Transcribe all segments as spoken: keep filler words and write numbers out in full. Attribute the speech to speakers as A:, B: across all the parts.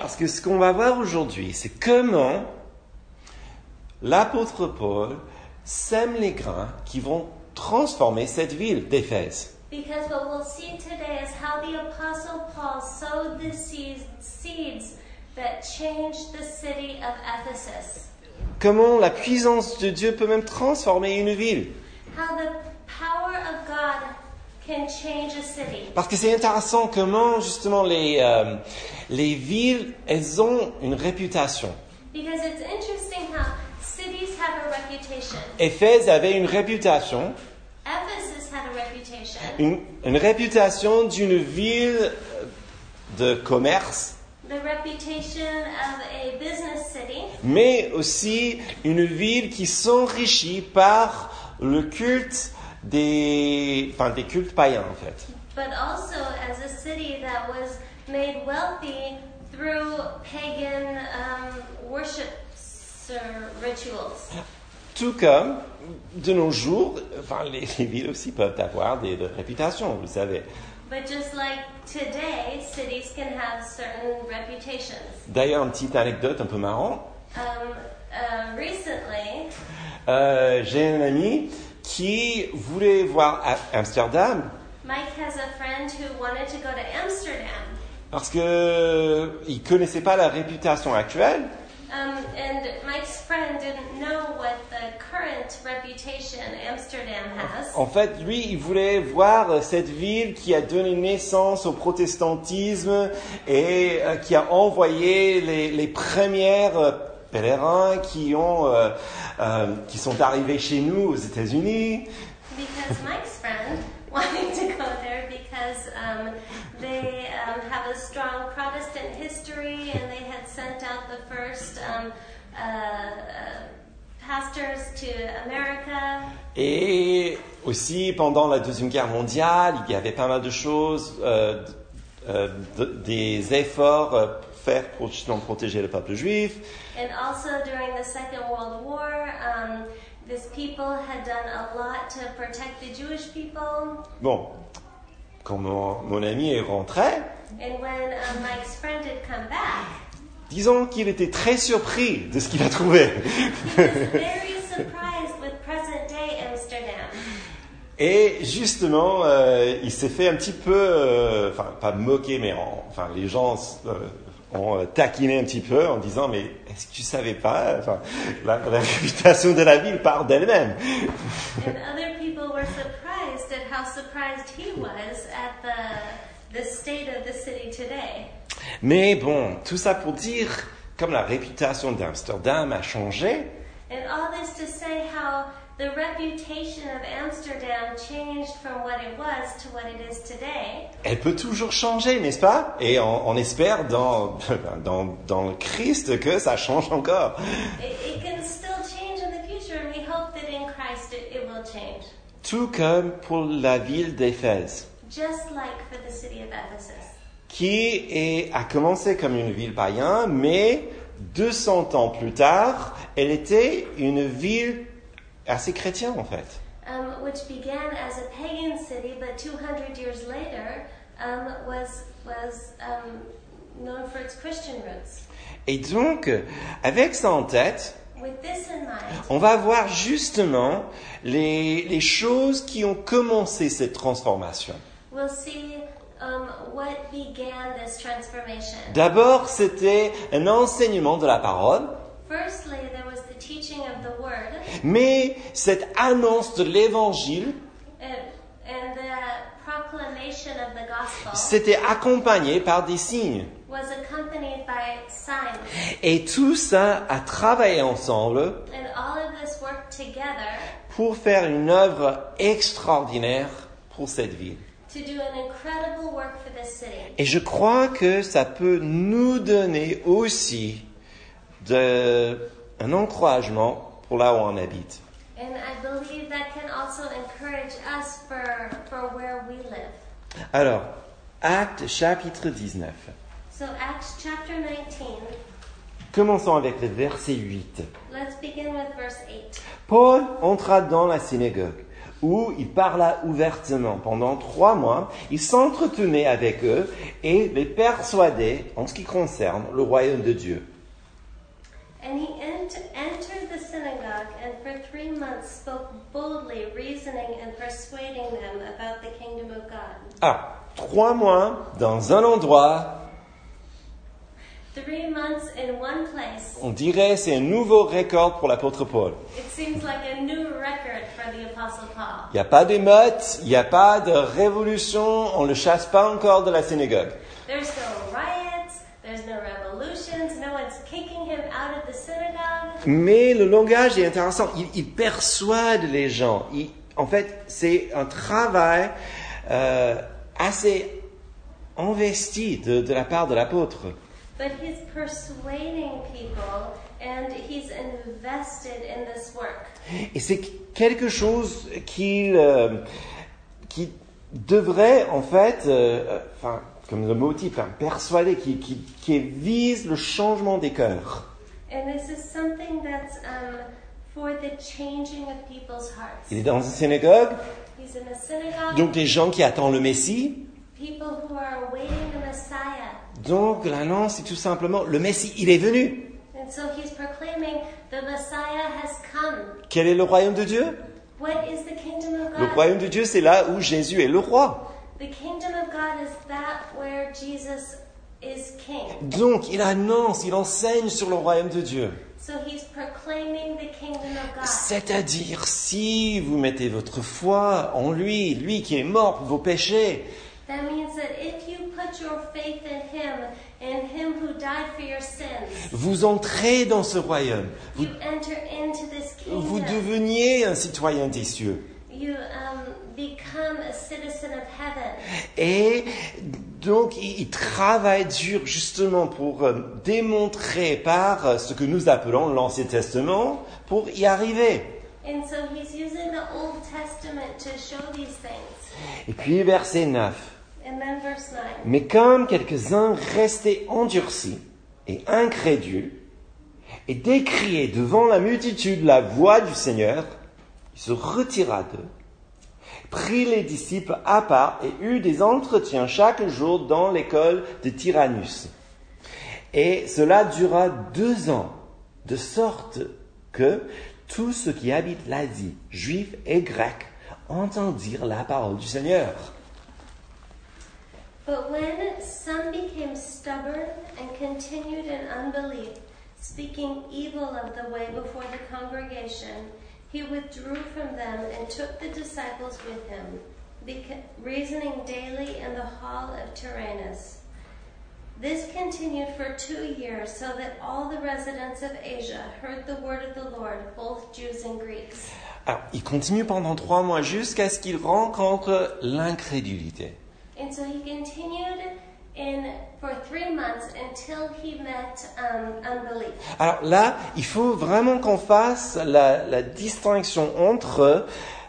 A: Parce que ce qu'on va voir aujourd'hui, c'est comment l'apôtre Paul sème les grains qui vont transformer cette ville d'Éphèse.
B: Because what we'll see today is how the Apostle Paul sowed the seeds, seeds that changed the city of Ephesus.
A: Comment la puissance de Dieu peut même transformer une ville.
B: How the power of God can change a city.
A: Parce que c'est intéressant comment justement les, euh, les villes, elles ont une réputation.
B: Because it's interesting how cities have a reputation.
A: Éphèse avait une réputation,
B: Ephesus had a reputation.
A: une, une réputation d'une ville de commerce,
B: The reputation of a business city,
A: mais aussi une ville qui s'enrichit par le culte des, enfin, des cultes païens en fait.
B: but also as a city that was made wealthy through pagan um, worship ser- rituals.
A: Tout comme de nos jours, enfin, les, les villes aussi peuvent avoir des, des réputations, vous le savez.
B: But just like today, cities can have certain reputations.
A: D'ailleurs, une petite anecdote un peu marrante.
B: Um, uh, recently,
A: Euh, j'ai un ami qui voulait voir à Amsterdam
B: Mike has a friend who wanted to go to Amsterdam.
A: parce qu'il ne connaissait pas la réputation actuelle.
B: Um, and Mike's friend didn't know what the current reputation Amsterdam has.
A: En fait, lui, il voulait voir cette ville qui a donné naissance au protestantisme et euh, qui a envoyé les, les premières euh, pèlerins qui ont, euh, euh, qui sont arrivés chez nous aux États-Unis.
B: Because Mike's friend wanted to go there because um, they um, have a strong Protestant history and they had sent out the first um, uh, uh, pastors to America.
A: Et aussi, pendant la Deuxième Guerre mondiale, il y avait pas mal de choses, euh, euh, de- des efforts euh, faits pour justement protéger le peuple juif.
B: And also during the Second World War, um, these people had done a lot to protect the Jewish people.
A: Bon, quand mon, mon ami est rentré,
B: And when um, Mike's friend had come back,
A: disons qu'il était très surpris de ce qu'il a trouvé.
B: he was very surprised with present day Amsterdam.
A: Et justement, euh, il s'est fait un petit peu, euh, enfin pas moquer, mais en- enfin les gens euh, ont euh, taquiné un petit peu en disant mais est-ce que tu savais pas, enfin la, la réputation de la ville part d'elle-même.
B: And other people were surprised at how surprised he was at the, the state of the city today.
A: Mais bon, tout ça pour dire, comme la réputation d'Amsterdam a changé,
B: And all this to say how the reputation of Amsterdam changed from what it was to what it is today.
A: elle peut toujours changer, n'est-ce pas? Et on, on espère dans, dans, dans le Christ que ça change encore.
B: It, it can still change in the future, and we hope that in Christ it, it will change.
A: Tout comme pour la ville d'Éphèse,
B: Just like for the city of Ephesus,
A: qui est, a commencé comme une ville païenne, mais deux cents ans plus tard, elle était une ville assez chrétienne en fait.
B: um, which began as a pagan city, but two hundred years later um, was, was um, known for its Christian roots.
A: Et donc, avec ça en tête,
B: With this in mind,
A: on va voir justement les, les choses qui ont commencé cette transformation.
B: we'll see um, what began this transformation.
A: D'abord, c'était un enseignement de la parole,
B: Firstly, there was the teaching of the word,
A: mais cette annonce de l'évangile,
B: and, and the proclamation of the gospel
A: c'était accompagné par des signes.
B: was accompanied by signs.
A: Et tout ça a travaillé ensemble
B: And all of this worked together
A: pour faire une œuvre extraordinaire pour cette ville.
B: to do an incredible work for this city.
A: Et je crois que ça peut nous donner aussi de, un encouragement pour là où on habite.
B: And I believe that can also encourage us for, for where we live.
A: Alors, Actes chapitre dix-neuf.
B: So Acts chapter nineteen,
A: Commençons avec le verset huit.
B: let's begin with verse eight.
A: Paul entra dans la synagogue, où il parla ouvertement. Pendant trois mois, il s'entretenait avec eux et les persuadait en ce qui concerne le royaume de Dieu.
B: And he ent- entered the synagogue and for three months spoke boldly, reasoning and persuading them about the kingdom of God.
A: Ah, trois mois dans un endroit,
B: Three months in one place.
A: on dirait c'est un nouveau record pour l'apôtre Paul.
B: It seems like a new record for the Apostle Paul.
A: Il n'y a pas d'émeute, il n'y a pas de révolution, on ne le chasse pas encore de la synagogue.
B: There's no riots, there's no revolutions, no one's kicking him out of the synagogue.
A: Mais le langage est intéressant, il, il persuade les gens. Il, en fait, c'est un travail euh, assez investi de, de la part de l'apôtre.
B: But he's persuading people and he's invested in this work.
A: Et c'est quelque chose qu'il, euh, qui devrait, en fait, euh, enfin, comme le mot type, hein, persuader, qui, qui, qui vise le changement des cœurs.
B: And this is something that's um, for the changing of people's hearts.
A: Il est dans une synagogue,
B: He's in a synagogue,
A: donc des gens qui attendent le Messie.
B: people who are awaiting the Messiah.
A: Donc l'annonce, c'est tout simplement, le Messie, il est venu.
B: And so he's proclaiming the Messiah has come.
A: Quel est le royaume de Dieu?
B: What is the kingdom of
A: Le
B: God?
A: royaume de Dieu, c'est là où Jésus est le roi.
B: The kingdom of God is that where Jesus is king.
A: Donc il annonce, il enseigne sur le royaume de Dieu.
B: So he's proclaiming the kingdom of God.
A: C'est-à-dire, si vous mettez votre foi en lui, lui qui est mort pour vos péchés,
B: That means that if you put your faith in him and him who died for your sins,
A: vous entrez dans ce royaume. Vous,
B: you enter into this
A: vous
B: kingdom.
A: deveniez un citoyen des cieux.
B: You um, become a citizen of heaven.
A: Et donc, il, il travaille dur justement pour euh, démontrer par euh, ce que nous appelons l'Ancien Testament, pour y arriver.
B: And so he's using the Old Testament to show these things.
A: Et puis, verset neuf.
B: And then verse nine.
A: Mais comme quelques-uns restaient endurcis et incrédules, et décriaient devant la multitude la voix du Seigneur, il se retira d'eux, prit les disciples à part et eut des entretiens chaque jour dans l'école de Tyrannus. Et cela dura deux ans, de sorte que tous ceux qui habitent l'Asie, juifs et grecs, entendirent la parole du Seigneur.
B: But when some became stubborn and continued in unbelief, speaking evil of the way before the congregation, he withdrew from them and took the disciples with him, beca- reasoning daily in the hall of Tyrannus. This continued for two years, so that all the residents of Asia heard the word of the Lord, both Jews and Greeks.
A: Alors, il continue pendant trois mois jusqu'à ce qu'il rencontre l'incrédulité.
B: And so he continued in for three months until he met um, unbelief.
A: Alors là, il faut vraiment qu'on fasse la, la distinction entre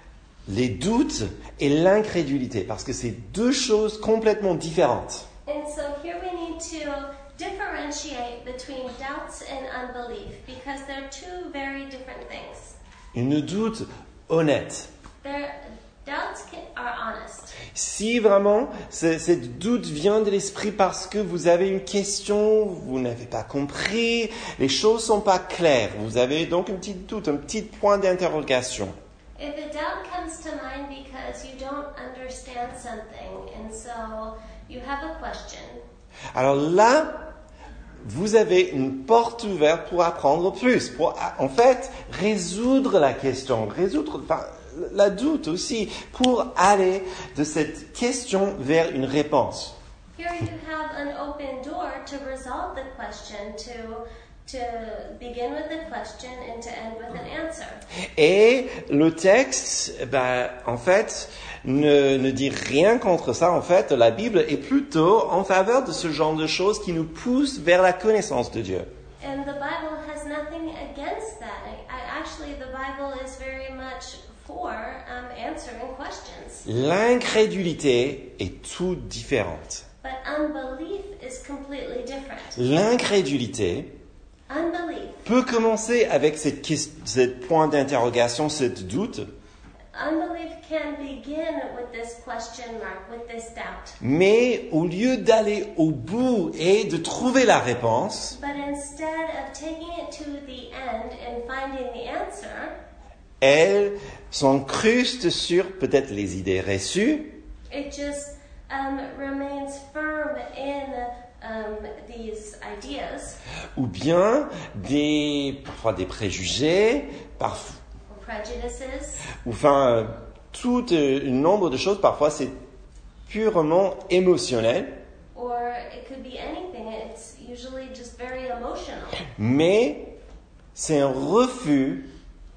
A: les doutes et l'incrédulité, parce que c'est deux choses complètement différentes.
B: And so here we need to differentiate between doubts and unbelief because they're two very different things.
A: Une doute honnête.
B: They're, doubts can, are honest.
A: Si vraiment ce, cette doute vient de l'esprit parce que vous avez une question, vous n'avez pas compris, les choses sont pas claires, vous avez donc un petit doute, un petit point d'interrogation.
B: If a doubt comes to mind because you don't understand something and so you have a question,
A: Alors là, vous avez une porte ouverte pour apprendre plus, pour en fait résoudre la question, résoudre enfin, la doute aussi, pour aller de cette question vers une réponse.
B: here you have an open door to resolve the question, to to begin with the question and to end with an answer.
A: Et le texte, ben, en fait, ne, ne dit rien contre ça. En fait, la Bible est plutôt en faveur de ce genre de choses qui nous poussent vers la connaissance de Dieu.
B: And the Bible has nothing against that. I, actually, the Bible is very much for um, answering questions.
A: L'incrédulité est toute différente.
B: But unbelief is completely different.
A: L'incrédulité
B: Unbelief.
A: peut commencer avec cette, cette point d'interrogation, cette doute.
B: Unbelief can begin with this question mark, with this doubt.
A: Mais au lieu d'aller au bout et de trouver la réponse,
B: But instead of taking it to the end and finding the answer,
A: elles s'encrustent sur peut-être les idées reçues,
B: it just um, remains firm in um, these ideas
A: ou bien des, parfois des préjugés, parfois,
B: or prejudices,
A: ou enfin, euh, tout euh, un nombre de choses. Parfois, c'est purement émotionnel,
B: or it could be anything. It's usually just very emotional.
A: mais c'est un refus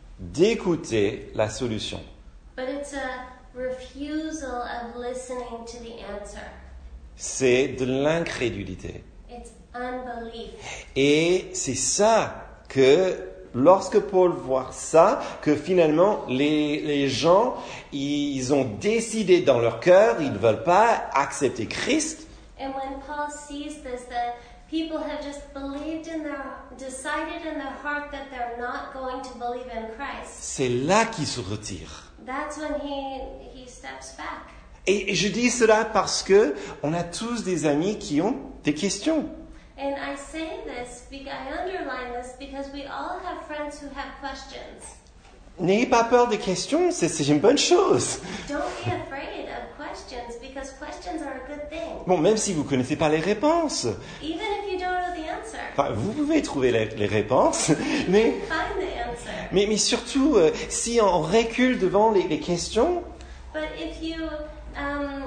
A: d'écouter la solution.
B: But it's a refusal of listening to the answer.
A: C'est de l'incrédulité.
B: It's unbelief.
A: Et c'est ça que, lorsque Paul voit ça, que finalement les, les gens, ils ont décidé dans leur cœur, ils ne veulent pas accepter Christ.
B: And when Paul sees this, that people have just believed in their, decided in their heart that they're not going to believe in Christ,
A: C'est là qu'ils se retirent.
B: that's when he he steps back.
A: Et, et je dis cela parce que on a tous des amis qui ont des questions.
B: And I say this, because I underline this, because we all have friends who have questions.
A: N'ayez pas peur des questions, c'est, c'est une bonne chose.
B: Don't be afraid of questions, because questions are a good thing.
A: Bon, même si vous ne connaissez pas les réponses,
B: Even if you don't know the answer,
A: enfin, vous pouvez trouver les, les réponses, mais,
B: find the answer.
A: mais, mais surtout, euh, si on recule devant les, les questions,
B: But if you um,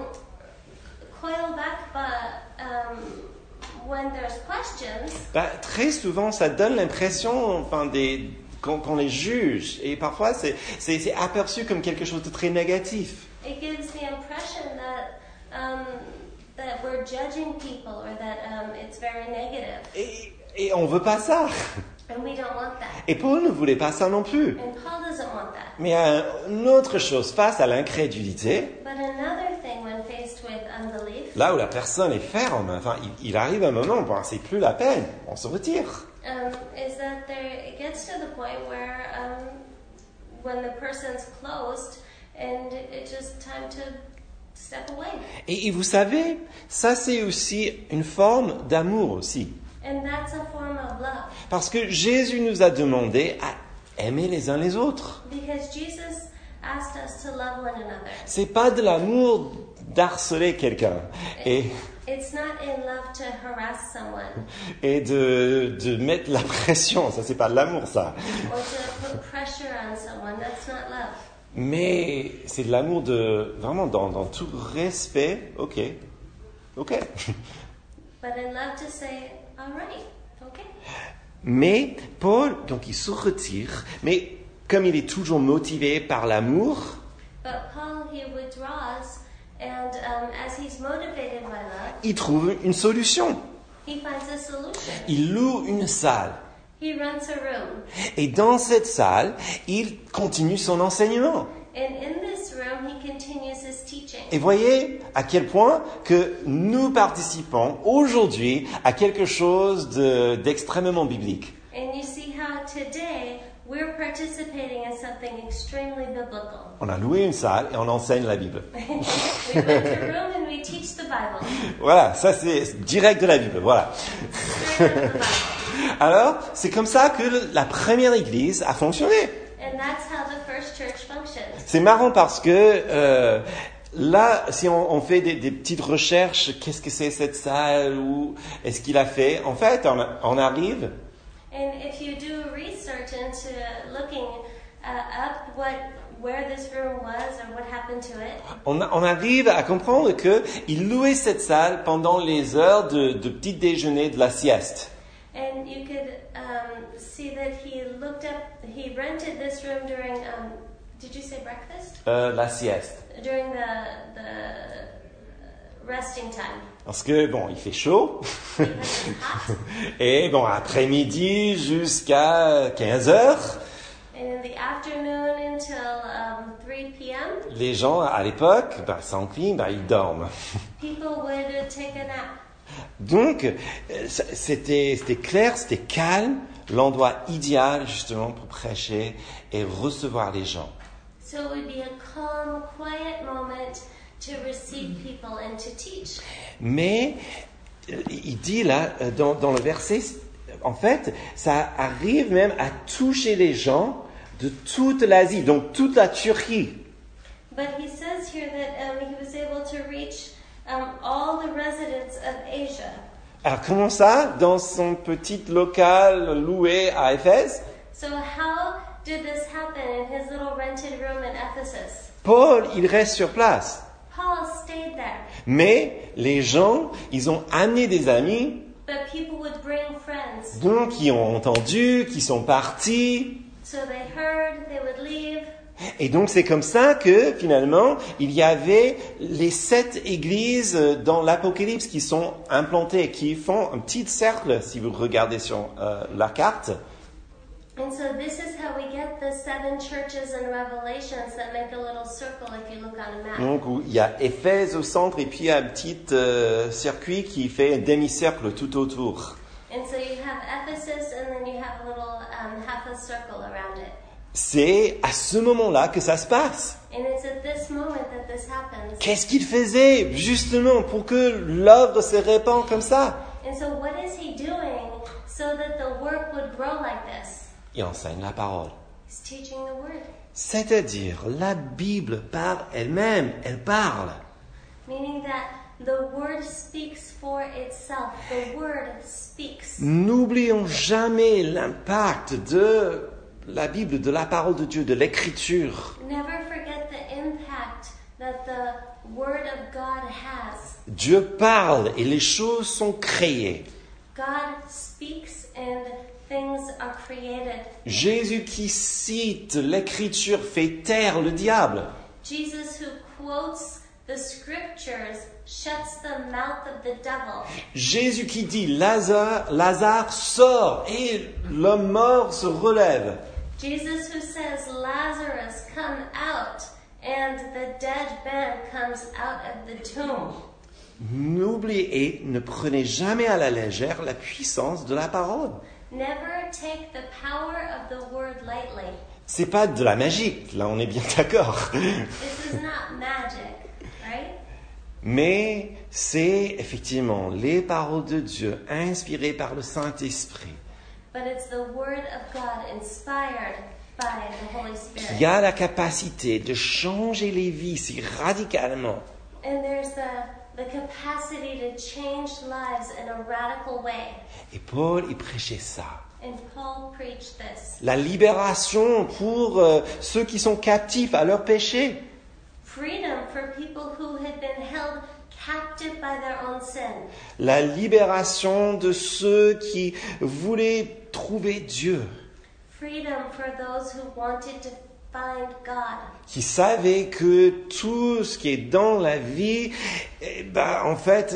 B: coil back, but um, when there's questions,
A: bah, très souvent, ça donne l'impression, enfin, des, qu'on, qu'on les juge. Et parfois, c'est, c'est, c'est aperçu comme quelque chose de très négatif.
B: it gives the impression that um, that we're judging people or that um, it's very negative,
A: Et, et on ne veut pas ça.
B: and we don't want that.
A: Et Paul ne voulait pas ça non plus.
B: And Paul doesn't want that.
A: Mais euh, une autre chose, face à l'incrédulité,
B: But another thing, when faced with unbelief,
A: là où la personne est ferme, enfin, il, il arrive un moment, bon, c'est plus la peine, on se retire.
B: um, is that there it gets to the point where um, when the person's closed, and it's just time to step away.
A: Et, et vous savez, ça c'est aussi une forme d'amour aussi.
B: And that's a form of love.
A: Parce que Jésus nous a demandé à aimer les uns les autres.
B: Because Jesus asked us to love one another.
A: C'est pas de l'amour d'harceler quelqu'un et,
B: It's not in love to harass someone
A: et de, de mettre la pression. Ça c'est pas de l'amour ça.
B: or to put pressure on someone. That's not love.
A: Mais c'est de l'amour de vraiment dans, dans tout respect. Ok, ok.
B: But in love to say, all right, okay.
A: Mais Paul, donc il se retire, mais comme il est toujours motivé par l'amour,
B: But Paul, he withdraws, and um, as he's motivated by love,
A: il trouve une solution.
B: he finds a solution.
A: Il loue une salle.
B: He rents a room.
A: Et dans cette salle, il continue son enseignement.
B: And in this room, he continues his teaching.
A: Et voyez à quel point que nous participons aujourd'hui à quelque chose de, d'extrêmement biblique.
B: And you see how today we're participating in something extremely biblical.
A: On a loué une salle et on enseigne la Bible.
B: We rent a room and we teach the Bible.
A: Voilà, ça c'est direct de la Bible, voilà.
B: Straight out of the Bible.
A: Alors, c'est comme ça que la première église a fonctionné.
B: And that's how the first church functioned.
A: C'est marrant parce que euh, là, si on, on fait des, des petites recherches, qu'est-ce que c'est cette salle ou est-ce qu'il a fait? En fait, on, on arrive,
B: And if you do research into looking uh, up what where this room was or what happened to it,
A: on, on arrive à comprendre que il louait cette salle pendant les heures de, de petit déjeuner de la sieste.
B: and you could um, see that he looked up, he rented this room during, um, did you say breakfast?
A: Euh, la sieste.
B: During the the resting time.
A: Parce que bon, il fait chaud.
B: Because it's hot.
A: Et bon, après-midi jusqu'à quinze heures,
B: And in the afternoon until um, three p.m.,
A: les gens à l'époque, ben, sans clim, ben, ils dorment.
B: people would take a nap.
A: Donc, euh, c'était, c'était clair, c'était calme, l'endroit idéal justement pour prêcher et recevoir les gens.
B: So it would be a calm, quiet moment to receive people and to teach.
A: Mais euh, il dit là, euh, dans, dans le verset, en fait, ça arrive même à toucher les gens de toute l'Asie, donc toute la Turquie.
B: But he says here that um, he was able to reach um, all the residents of Asia.
A: Alors comment ça? Dans son petit local loué à Éphèse,
B: So how did this happen in his little rented room in Ephesus?
A: Paul, il reste sur place.
B: Paul stayed there,
A: Mais les gens, ils ont amené des amis,
B: but people would bring friends.
A: donc qui ont entendu, qui sont partis.
B: So they heard, they would leave.
A: Et donc c'est comme ça que finalement il y avait les sept églises dans l'Apocalypse qui sont implantées, qui font un petit cercle si vous regardez sur euh, la carte.
B: And so this is how we get the seven churches in Revelations that make a little circle if you look on a map.
A: Donc où il y a Éphèse au centre et puis un petit euh, circuit qui fait un demi-cercle tout autour.
B: And so you have Ephesus and then you have a little um, half a circle around it.
A: C'est à ce moment-là que ça se passe.
B: And it's at this moment that this happens.
A: Qu'est-ce qu'il faisait justement pour que l'œuvre se répande comme ça?
B: And so what is he doing so that the work would grow like this?
A: Il enseigne la parole.
B: He's teaching the word.
A: C'est-à-dire, la Bible par elle-même, elle parle.
B: Meaning that the word speaks for itself. The word speaks.
A: N'oublions jamais l'impact de la Bible, de la parole de Dieu, de l'écriture.
B: Never forget the impact that the word of God has.
A: Dieu parle et les choses sont créées.
B: God speaks and things are created.
A: Jésus qui cite l'écriture fait taire le diable.
B: Jesus who quotes the scriptures shuts the mouth of the devil.
A: Jésus qui dit Lazare, Lazare sort et l'homme mort se relève.
B: Jesus who says, Lazarus, come out, and the dead man comes out of the tomb.
A: N'oubliez et ne prenez jamais à la légère la puissance de la parole.
B: Never take the power of the word lightly.
A: C'est pas de la magie, là on est bien d'accord.
B: This is not magic, right?
A: Mais c'est effectivement les paroles de Dieu inspirées par le Saint-Esprit
B: But it's the word of God inspired by the Holy Spirit.
A: qui a la capacité de changer les vies si radicalement.
B: And there's the, the capacity to change lives in a radical way.
A: Et Paul, il prêchait ça.
B: And Paul preached this.
A: La libération pour euh, ceux qui sont captifs à leur péché.
B: Freedom for people who had been held captive by their own sin.
A: La libération de ceux qui voulaient trouver Dieu,
B: Freedom for those who wanted to find God.
A: qui savaient que tout ce qui est dans la vie, eh ben, en fait,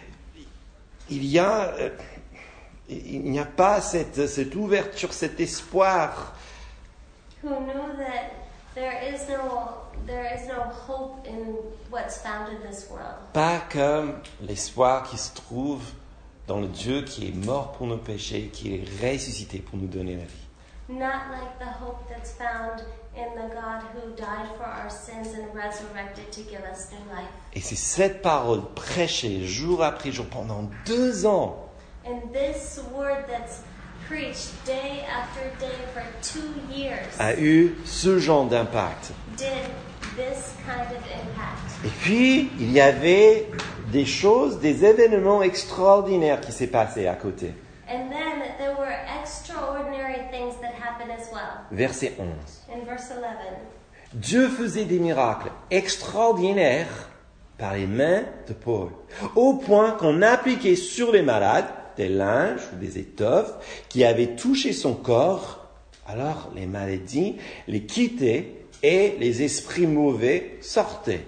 A: il y a, euh, il n'y a pas cette, cette ouverture, cet espoir.
B: Who knew that there is no there is no hope in what's found in this world.
A: Pas comme l'espoir qui se trouve dans le Dieu qui est mort pour nos péchés, qui est ressuscité pour nous donner la vie.
B: Not like the hope that's found in the God who died for our sins and resurrected to give us new life.
A: Et c'est cette parole prêchée jour après jour pendant deux ans
B: And this word that's preached day after day for two years
A: a eu ce genre d'impact.
B: did this kind of impact.
A: Et puis, il y avait des choses, des événements extraordinaires qui s'est passé à côté.
B: And then there were extraordinary things that happened as well.
A: Verset onze.
B: In verse eleven,
A: Dieu faisait des miracles extraordinaires par les mains de Paul, au point qu'on appliquait sur les malades des linges ou des étoffes qui avaient touché son corps. Alors les maladies les quittaient et les esprits mauvais sortaient.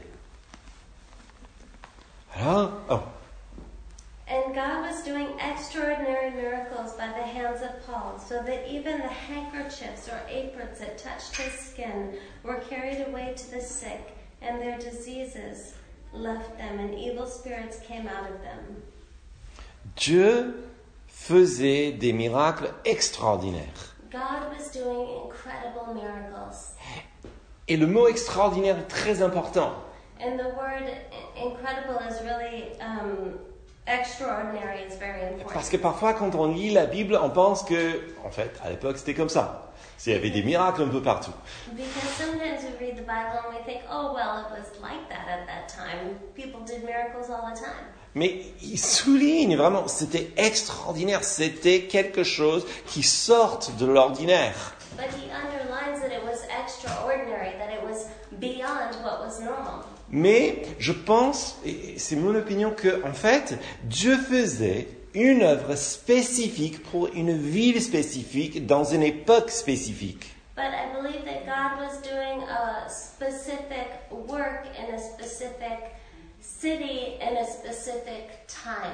A: Alors, oh,
B: and God was doing extraordinary miracles by the hands of Paul, so that even the handkerchiefs or aprons that touched his skin were carried away to the sick, and their diseases left them, and evil spirits came out of them.
A: Dieu faisait des miracles extraordinaires.
B: God was doing incredible miracles.
A: Et le mot extraordinaire est très important.
B: And the word incredible is really um, extraordinary. It's very important.
A: Parce que parfois, quand on lit la Bible, on pense que, en fait, à l'époque, c'était comme ça. Il y avait des miracles un peu partout.
B: Because sometimes we read the Bible and we think, oh, well, it was like that at that time. People did miracles all the time.
A: Mais il souligne vraiment, c'était extraordinaire, c'était quelque chose qui sort de l'ordinaire.
B: But he underlines that it was extraordinary, that it was beyond what was normal.
A: Mais je pense, et c'est mon opinion, que en fait, Dieu faisait une œuvre spécifique pour une ville spécifique dans une époque spécifique.
B: But I believe that God was doing a specific work in a specific city in a specific time.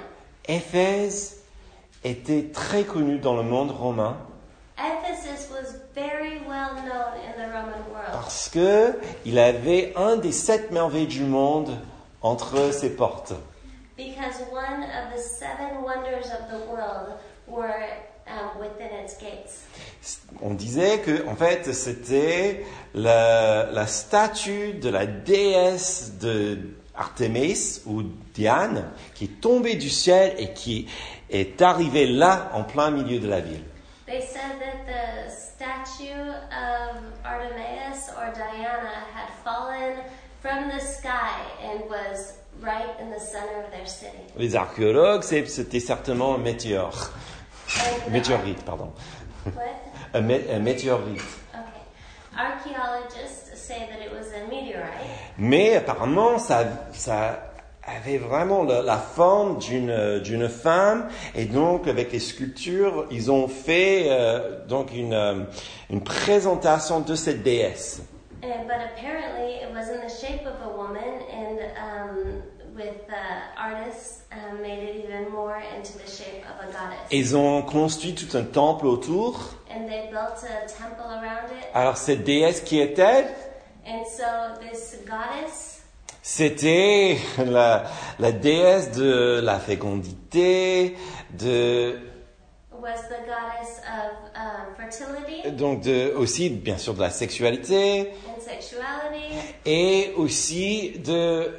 A: Éphèse était très connu dans le monde romain
B: Ephesus was very well known in the Roman world
A: parce que il avait un des sept merveilles du monde entre ses portes.
B: because one of the seven wonders of the world were um, within its gates.
A: On disait que, en fait, c'était la, la statue de la déesse de Artémis ou Diane qui est tombée du ciel et qui est arrivée là en plein milieu de la ville.
B: They said that the statue of Artemis or Diana had fallen from the sky and was right in the center of their city.
A: Les archéologues, c'est- c'était certainement un météore.
B: And the-
A: Météorite, pardon.
B: What?
A: Un, mé- un météorite.
B: Okay. Archaeologists say that it was a meteorite,
A: Mais apparemment, ça, ça avait vraiment la, la forme d'une, d'une femme. Et donc, avec les sculptures, ils ont fait euh, donc une, euh, une présentation de cette déesse.
B: and, but apparently it was in the shape of a woman, and um, with uh, artists um, made it even more into the shape of a goddess.
A: Ils ont construit tout un temple autour.
B: And they built a temple around it.
A: Alors, cette déesse, qui est-elle?
B: And so this goddess
A: C'était la, la déesse de la fécondité, de,
B: was the goddess of um, fertility
A: donc de, aussi, bien sûr, de la sexualité,
B: and sexuality,
A: et aussi de,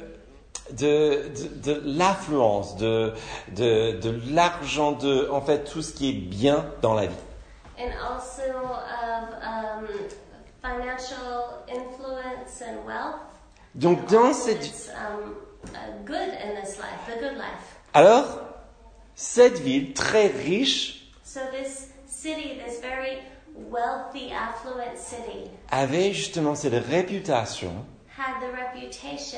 A: de, de, de l'affluence, de, de, de l'argent, de, en fait, tout ce qui est bien dans la vie.
B: and also of um, financial influence and wealth.
A: Donc,
B: And
A: dans
B: also
A: cette,
B: it's, um, uh, good in this life, the good life.
A: alors, cette ville très riche
B: So this city, this very wealthy, affluent city,
A: avait justement cette réputation
B: had the reputation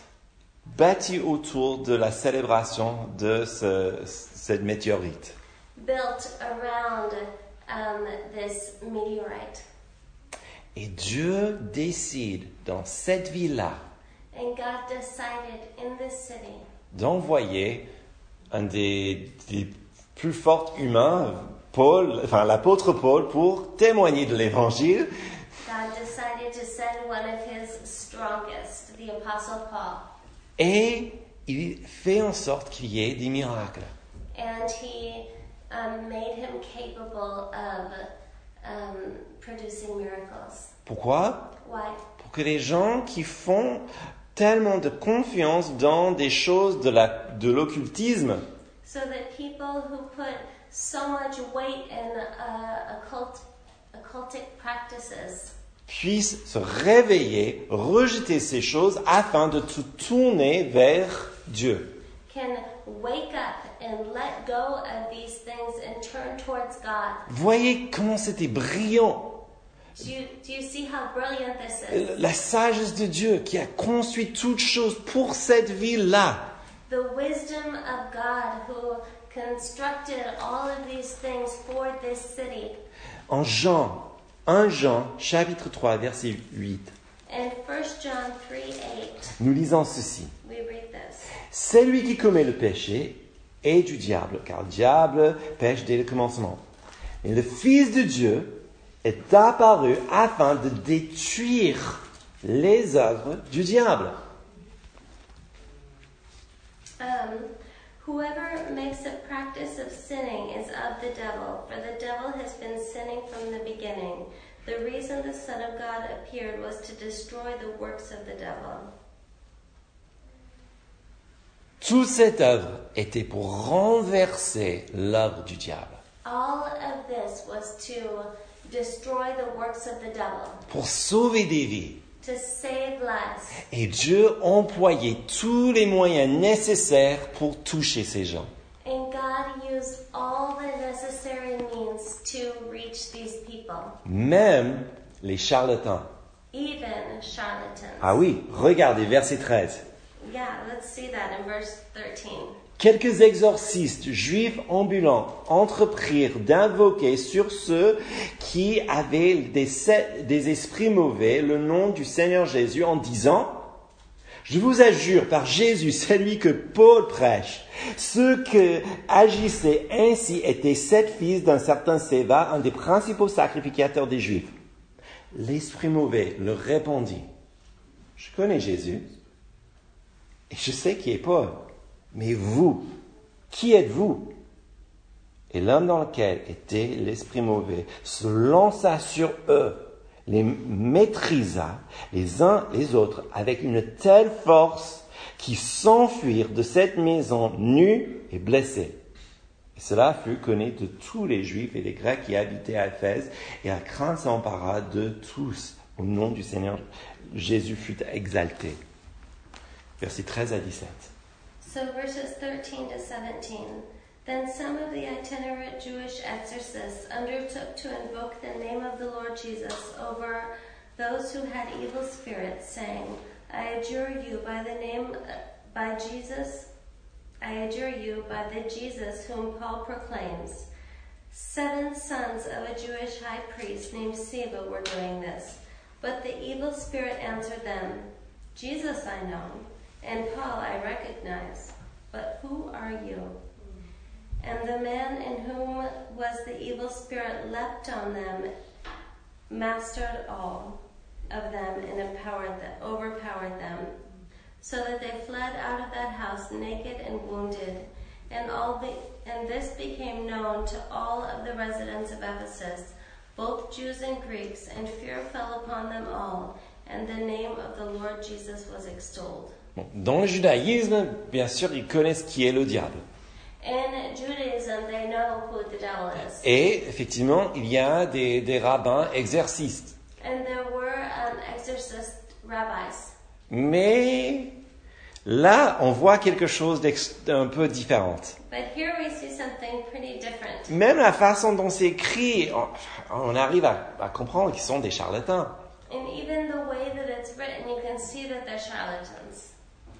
A: bâtie autour de la célébration de ce, cette météorite.
B: built around um, this meteorite.
A: Et Dieu décide dans cette ville-là
B: And God decided in this city
A: d'envoyer un des, des plus forts humains, Paul, enfin l'apôtre Paul, pour témoigner de l'évangile.
B: God decided to send one of his strongest, the Apostle Paul.
A: Et il fait en sorte qu'il y ait des miracles.
B: And he um, made him capable of um, producing miracles.
A: Pourquoi?
B: Why?
A: Pour que les gens qui font tellement de confiance dans des choses de, la, de l'occultisme
B: So that people who put so much weight in uh, occult, occultic practices
A: puissent se réveiller, rejeter ces choses afin de tout tourner vers Dieu.
B: can wake up and let go of these things and turn towards God.
A: Voyez comment c'était brillant.
B: Do you, do you see how brilliant this is?
A: La sagesse de Dieu qui a construit toutes choses pour cette ville-là.
B: The wisdom of God who constructed all of these things for this city.
A: En Jean, premier Jean, chapitre trois, verset huit,
B: In First John three eight,
A: nous lisons ceci.
B: we read this.
A: Celui qui commet le péché est du diable, car le diable pêche dès le commencement. Et le Fils de Dieu est apparu afin de détruire les œuvres du diable.
B: Um, Whoever makes a practice of sinning is of the devil, for the devil has been sinning from the beginning. The reason the Son of God appeared was to destroy the works of the devil.
A: Toute cette œuvre était pour renverser l'œuvre du diable,
B: All of this was to destroy the works of the devil,
A: pour sauver des vies.
B: to save lives.
A: Et Dieu employait tous les moyens nécessaires pour toucher ces gens.
B: And God used all the necessary means to reach these people,
A: Même les charlatans.
B: even charlatans.
A: Ah oui, regardez, verset treize.
B: Yeah, let's see that in verse thirteen.
A: Quelques exorcistes juifs ambulants entreprirent d'invoquer sur ceux qui avaient des, des esprits mauvais le nom du Seigneur Jésus en disant « Je vous adjure par Jésus, celui que Paul prêche, ceux qui agissaient ainsi étaient sept fils d'un certain Séva, un des principaux sacrificateurs des Juifs. » L'esprit mauvais leur répondit « Je connais Jésus et je sais qui est Paul. Mais vous, qui êtes-vous » Et l'homme dans lequel était l'esprit mauvais se lança sur eux, les maîtrisa les uns les autres avec une telle force qu'ils s'enfuirent de cette maison nus et blessés. Et cela fut connu de tous les Juifs et les Grecs qui habitaient à Éphèse, et la crainte s'empara de tous. Au nom du Seigneur, Jésus fut exalté. Versets treize à dix-sept.
B: So verses thirteen to seventeen. Then some of the itinerant Jewish exorcists undertook to invoke the name of the Lord Jesus over those who had evil spirits, saying, I adjure you by the name, uh, by Jesus, I adjure you by the Jesus whom Paul proclaims. Seven sons of a Jewish high priest named Sceva were doing this. But the evil spirit answered them, Jesus I know, and Paul I recognize, but who are you? And the man in whom was the evil spirit leapt on them, mastered all of them, and empowered them, overpowered them, so that they fled out of that house naked and wounded. And all the, and this became known to all of the residents of Ephesus, both Jews and Greeks, and fear fell upon them all, and the name of the Lord Jesus was extolled.
A: Bon, dans le judaïsme, bien sûr, ils connaissent qui est le diable.
B: In Judaism, they know who the devil is.
A: Et effectivement, il y a des, des rabbins exorcistes.
B: And there were um, exorcist rabbis.
A: Mais là, on voit quelque chose d'un peu différent.
B: But here we see something pretty different.
A: Même la façon dont c'est écrit, on, on arrive à, à comprendre qu'ils sont des charlatans.
B: And even the way that it's written, you can see that they're charlatans.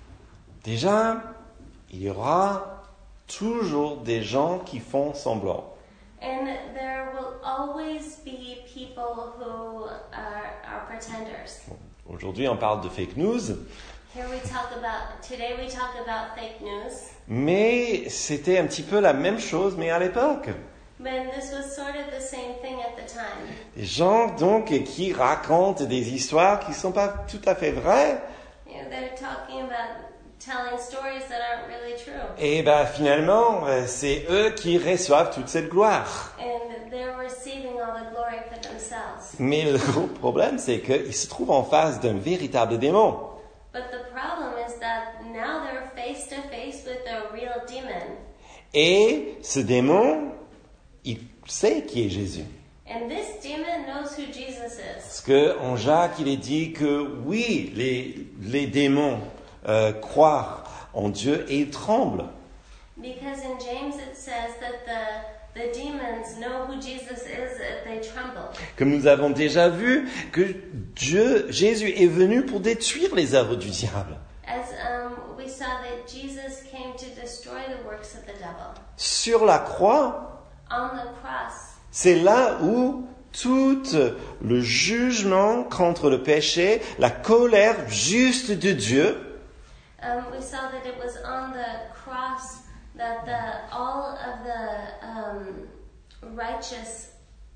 A: Déjà, il y aura toujours des gens qui font semblant.
B: And there will always be people who are, are pretenders.
A: Aujourd'hui, on parle de fake news.
B: Here we talk about, today we talk about fake news.
A: Mais c'était un petit peu la même chose, mais à l'époque.
B: But this was sort of the same thing at the time.
A: Des gens donc qui racontent des histoires qui ne sont pas tout à fait vraies.
B: You know, they're talking about telling stories that aren't really true.
A: Et ben finalement, c'est eux qui reçoivent toute cette gloire.
B: And they're receiving all the glory for themselves.
A: Mais le gros problème, c'est qu'ils se trouvent en face d'un véritable démon.
B: But the problem is that now they're face to face with a real demon.
A: Et ce démon, il sait qui est Jésus.
B: And this demon knows who Jesus is.
A: Parce que en Jacques, il est dit que oui, les, les démons euh, croient en Dieu et ils tremblent.
B: Because in James it says that the, the demons know who Jesus is, that they tremble.
A: Comme nous avons déjà vu, que Dieu, Jésus est venu pour détruire les œuvres du diable.
B: As um, we saw that Jesus came to destroy the works of the devil.
A: Sur la croix,
B: On the cross,
A: c'est là où tout le jugement contre le péché, la colère juste de Dieu,
B: um, we saw that it was on the cross that the, all of the um, righteous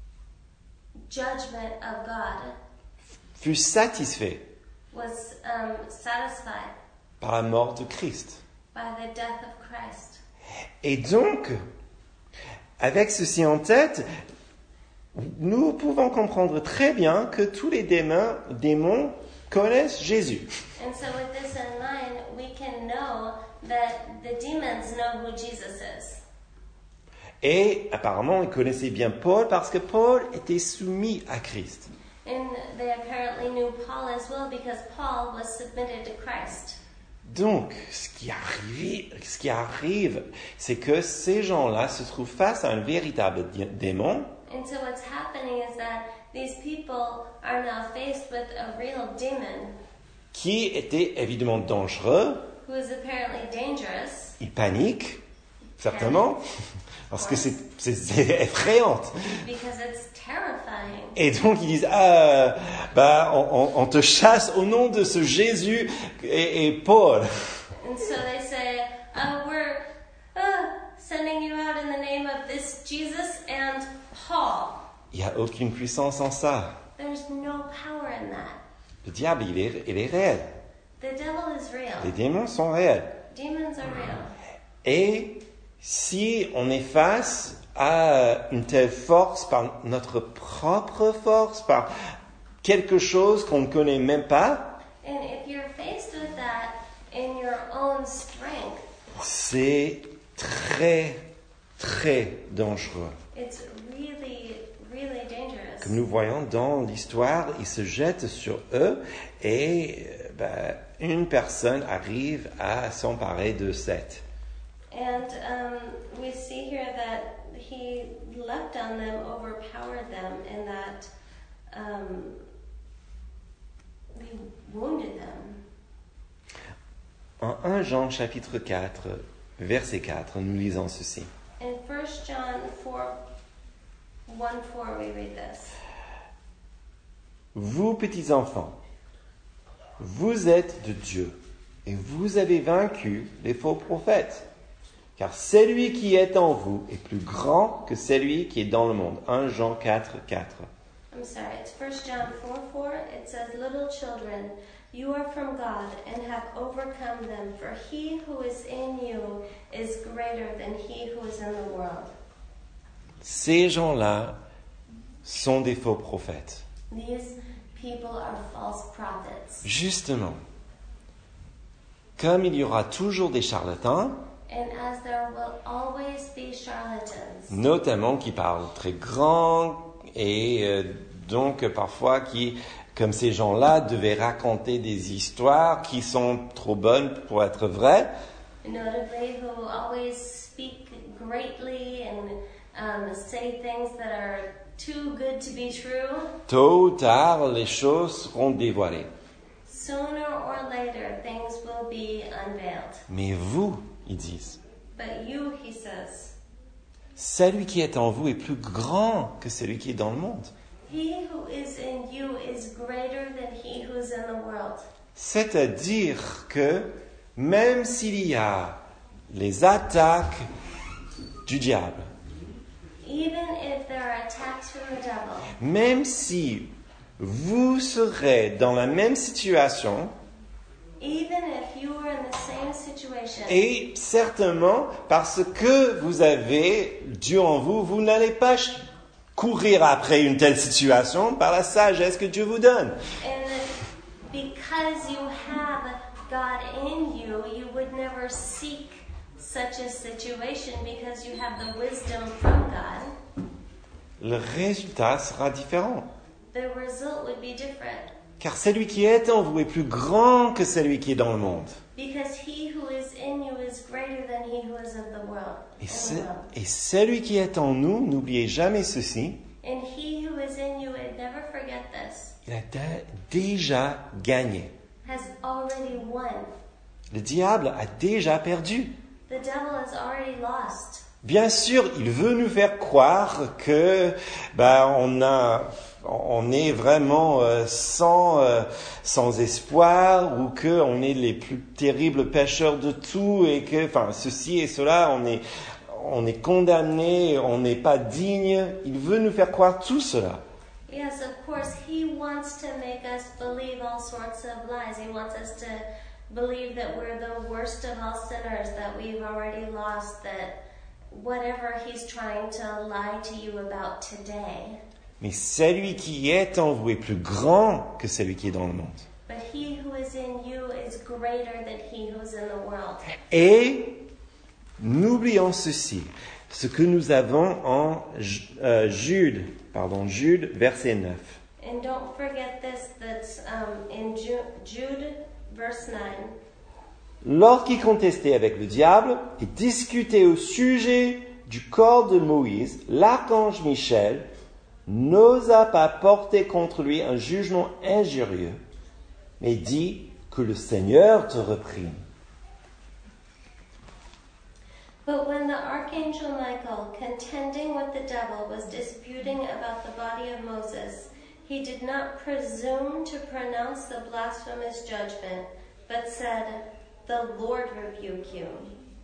B: judgment of God
A: fut satisfait
B: was um, satisfied
A: par la mort de Christ.
B: by the death of Christ.
A: Et donc, avec ceci en tête, nous pouvons comprendre très bien que tous les démons, démons connaissent Jésus.
B: And so with this in mind, we can know that the demons know who Jesus is.
A: Et apparemment, ils connaissaient bien Paul parce que Paul était soumis à Christ.
B: And they apparently knew Paul as well because Paul was submitted to Christ.
A: Donc, ce qui arrive, ce qui arrive, c'est que ces gens-là se trouvent face à un véritable dé- démon.
B: And so what's happening is that these people are now faced with a real demon
A: Qui était évidemment dangereux.
B: who is apparently dangerous
A: Ils paniquent, certainement, parce que c'est, c'est, c'est effrayant.
B: because it's terrifying.
A: Et donc ils disent, ah, bah, on, on, on te chasse au nom de ce Jésus et, et Paul.
B: And so they say, uh, we're uh, sending you out in the name of this Jesus and Paul.
A: Il n'y a aucune puissance en ça.
B: There's no power in that.
A: Le diable, il est, il est réel.
B: The devil is
A: Les
B: real.
A: démons sont réels.
B: Demons are real.
A: Et si on est face à une telle force par notre propre force, par quelque chose qu'on ne connaît même pas,
B: And if you're faced with that in your own strength,
A: c'est très, très dangereux.
B: it's really, really dangerous.
A: Comme nous voyons dans l'histoire, ils se jettent sur eux et euh, ben, une personne arrive à s'emparer de Seth.
B: And um, we see here that he leapt on them, overpowered them, and that um, he wounded them.
A: En premier Jean chapitre quatre, verset quatre, nous lisons ceci.
B: In First John four, one four, we read this.
A: Vous, petits enfants, vous êtes de Dieu et vous avez vaincu les faux prophètes. Car celui qui est en vous est plus grand que celui qui est dans le monde. premier Jean quatre, quatre.
B: I'm sorry, it's First John four four. It says, little children, you are from God and have overcome them, for he who is in you is greater than he who is in the world.
A: Ces gens-là sont des faux prophètes.
B: These people are false prophets.
A: Justement, comme il y aura toujours des charlatans,
B: And as there will always be charlatans,
A: notamment qui parlent très grand et euh, donc parfois qui, comme ces gens-là, devaient raconter des histoires qui sont trop bonnes pour être vraies,
B: notably who always speak greatly and um, say things that are too good to be true,
A: tôt ou tard, les choses seront dévoilées.
B: sooner or later things will be unveiled.
A: Mais vous, ils disent,
B: But you, he says,
A: celui qui est en vous est plus grand que celui qui est dans le monde.
B: he who is in you is greater than he who is in the world.
A: C'est-à-dire que même s'il y a les attaques du diable,
B: Even if there are attacks from the devil,
A: même si vous serez dans la même situation,
B: even if you are in the same situation,
A: et certainement parce que vous avez Dieu en vous, vous n'allez pas ch- courir après une telle situation par la sagesse que Dieu vous donne.
B: and because you have God in you, you would never seek such a situation because you have the wisdom from God.
A: Le résultat sera différent.
B: The result would be different
A: Car celui qui est en vous est plus grand que celui qui est dans le monde.
B: because he who is in you is greater than he who is of the world.
A: Et,
B: in the
A: ce-
B: world.
A: et celui qui est en nous, n'oubliez jamais ceci,
B: And he who is in you, and never forget this,
A: il a dé- déjà gagné.
B: has already won.
A: Le diable a déjà perdu.
B: The devil has already lost.
A: Bien sûr, il veut nous faire croire que ben, on a, on est vraiment euh, sans, euh, sans espoir ou que on est les plus terribles pécheurs de tout et que, enfin, ceci et cela, on est, on est condamné, on n'est pas digne. Il veut nous faire croire tout cela.
B: Yes, of course, he wants to make us believe all sorts of lies. He wants us to believe that we're the worst of all sinners, that we've already lost, that whatever he's trying to lie to you about today.
A: Mais celui qui est en vous est plus grand que celui qui est dans le monde.
B: But he who is in you is greater than he who is in the world.
A: Et n'oublions ceci, ce que nous avons en euh, Jude, pardon, Jude, verset neuf.
B: And don't forget this, that's um, in Ju- Jude, verse nine.
A: Lorsqu'il contestait avec le diable et discutait au sujet du corps de Moïse, l'archange Michel n'osa pas porter contre lui un jugement injurieux, mais dit que le Seigneur te reprime.
B: But when the archangel Michael, contending with the devil, was disputing about the body of Moses, he did not presume to pronounce the blasphemous judgment, but said, "The Lord rebuke you."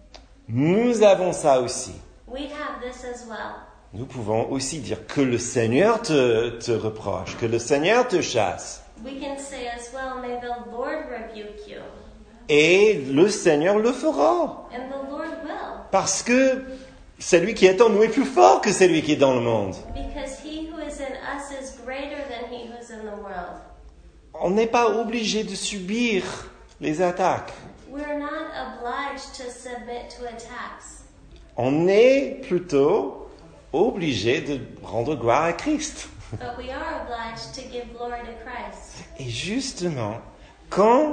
A: Nous avons ça aussi.
B: We have this as well.
A: Nous pouvons aussi dire que le Seigneur te, te reproche, que le Seigneur te chasse.
B: We can say as well, "May the Lord rebuke you."
A: Et le Seigneur le fera.
B: And the Lord will.
A: Parce que celui qui est en nous est plus fort que celui qui est dans le monde.
B: Because he who is in us is greater than he who is in the world.
A: On n'est pas obligé de subir les attaques.
B: We're not obliged to submit to attacks.
A: On est plutôt obligé de rendre gloire à Christ.
B: But we are obliged to give glory to Christ.
A: Et justement, quand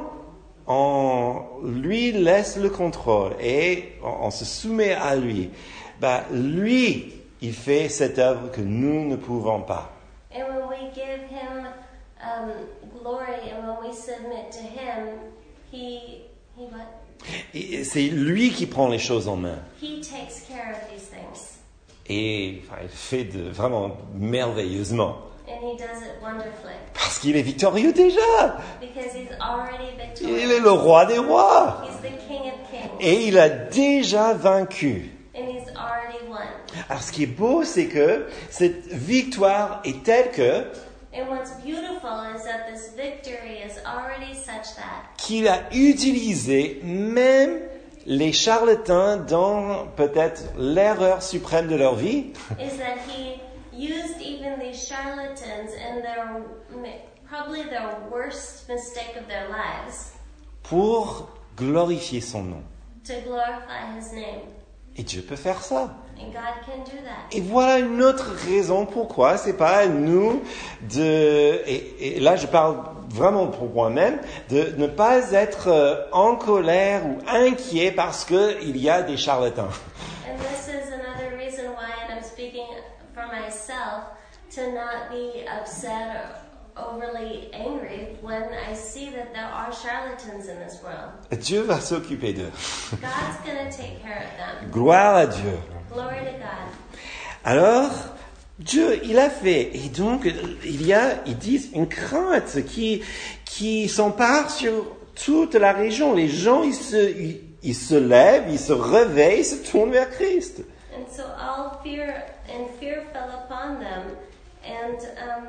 A: on lui laisse le contrôle et on, on se soumet à lui, bah, lui, il fait cette œuvre que nous ne pouvons pas.
B: And when we give him um, glory and when we submit to him, he, he what?
A: Et c'est lui qui prend les choses en main.
B: He takes care of these things.
A: Et enfin, il fait de, vraiment merveilleusement.
B: And he does it wonderfully.
A: Parce qu'il est victorieux déjà.
B: Because he's already
A: Il
B: victorious.
A: est le roi des rois.
B: He's the King of Kings.
A: Et il a déjà vaincu.
B: And he's already won.
A: Alors ce qui est beau, c'est que cette victoire est telle que
B: And what's beautiful is that this victory is already such that
A: qu'il a utilisé même les charlatans dans peut-être l'erreur suprême de leur vie
B: is that he used even these charlatans in their probably their worst mistake of their lives
A: pour glorifier son nom.
B: to glorify his name.
A: Et Dieu peut faire ça.
B: And God can do that.
A: Et voilà une autre raison pourquoi c'est pas à nous de, et, et là je parle vraiment pour moi-même, de ne pas être euh, en colère ou inquiet parce que il y a des charlatans.
B: And this is another reason why, and I'm speaking for myself, to not be upset or overly angry when I see that there are charlatans in this world.
A: Dieu va s'occuper d'eux.
B: God's going to take care of them.
A: Gloire à Dieu.
B: Glory to God.
A: Alors, Dieu, il a fait. Et donc, il y a, ils disent, une crainte qui, qui s'empare sur toute la région. Les gens, ils se, ils, ils se lèvent, ils se réveillent, ils se tournent vers Christ.
B: And so all fear and fear fell upon them, and um,